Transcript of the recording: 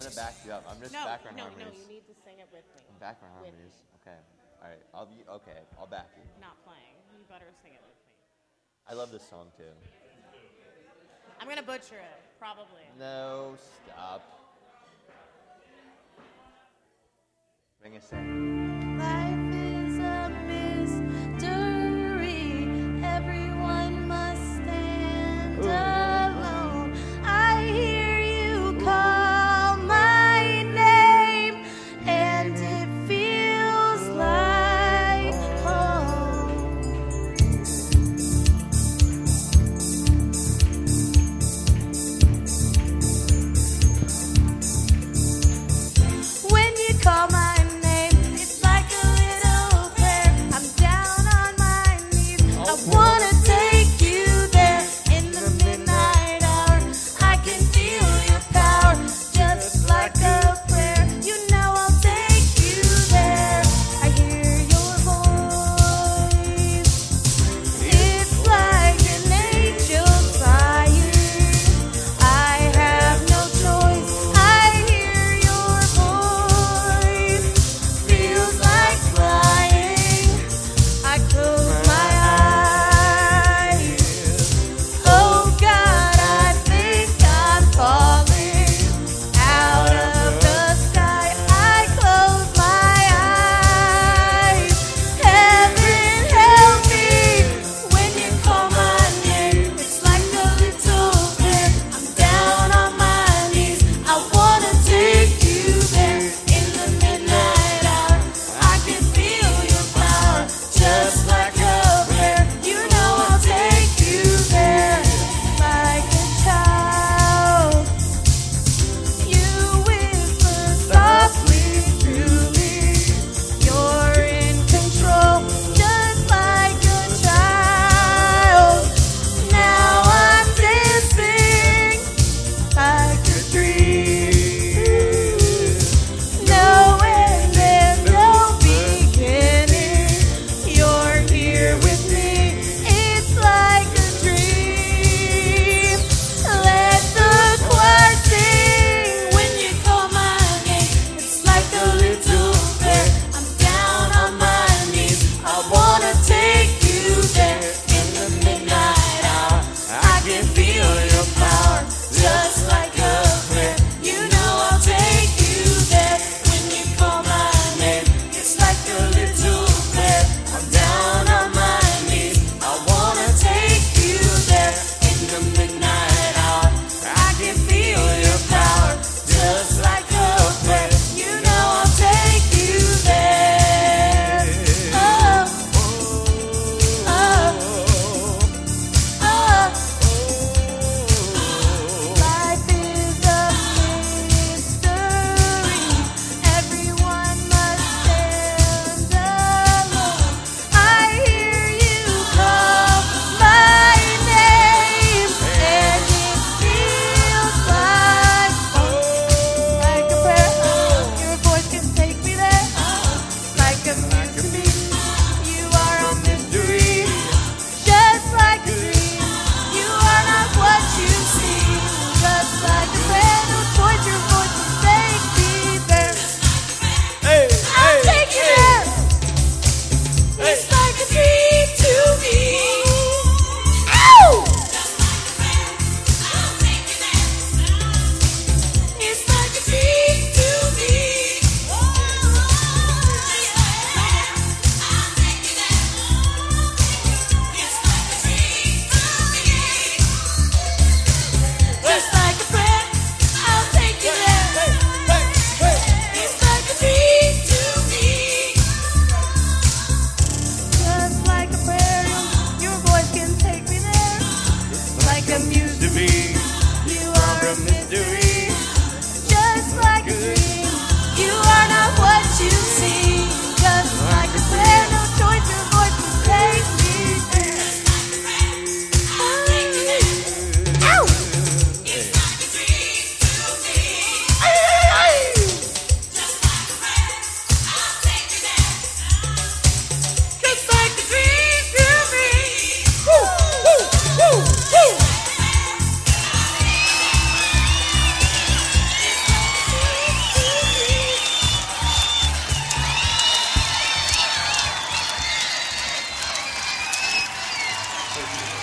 to back you up. I'm just No, background no, harmonies. no. You need to sing it with me. Background With harmonies. me. Okay. All right. I'll back you. Not playing. You better sing it with me. I love this song too. I'm gonna butcher it, probably. No, stop. Ring a sing. Life is a mystery. Everyone must stand alone. I hear you call my name, and it feels like home. When you call my name, it's like a little Christmas.